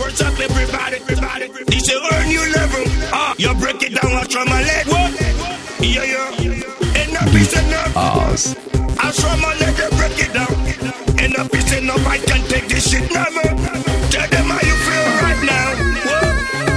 first up, everybody. This is a new level. You break it down, watch on my leg. What? Yeah. Enough is enough. I show my leg, they break it down. Enough is enough, I can't take this shit never. Tell them how you feel right now. What?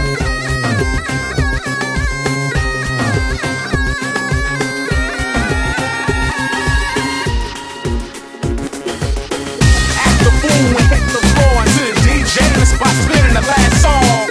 Act the fool and hit the floor until the DJ in the spot spinning the last song.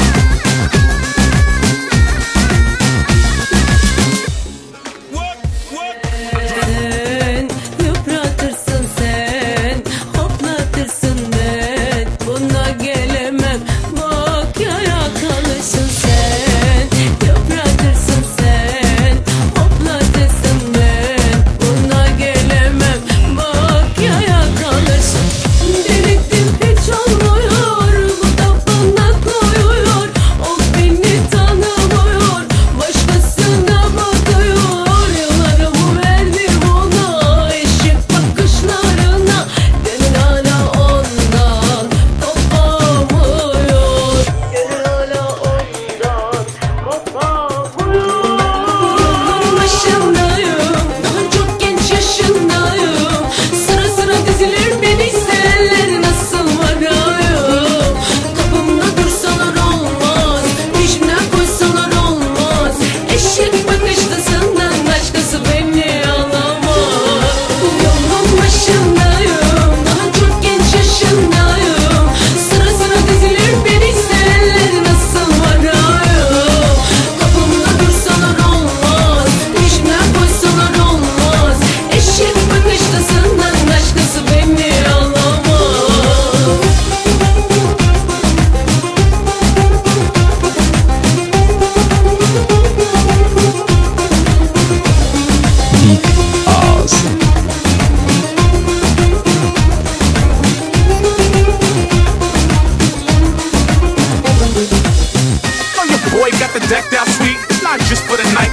Decked out sweet, not just for the night.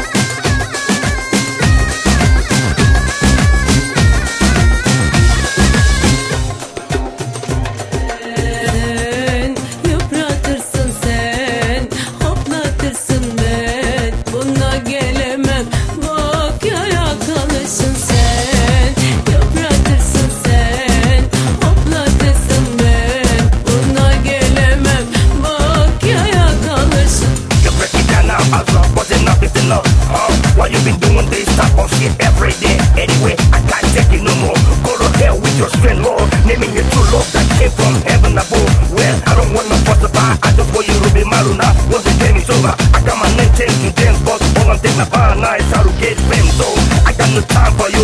Yıpratırsın sen, hoplatırsın ben. Buna gelemem, bak yaya kalırsın sen. Yıpratırsın sen, hoplatırsın ben. Buna gelemem, bak yaya kalırsın. But enough is enough. Why you been doing this type of shit every day? Anyway, I can't take it no more. Go to hell with your strength, Lord. Naming your true love that came from heaven above. Well, I don't want no fuss about. I just want you to be Maruna. Once the game is over, I got my name changed to dance, but all I'm taking about now is how to get fame. So I got no time for you.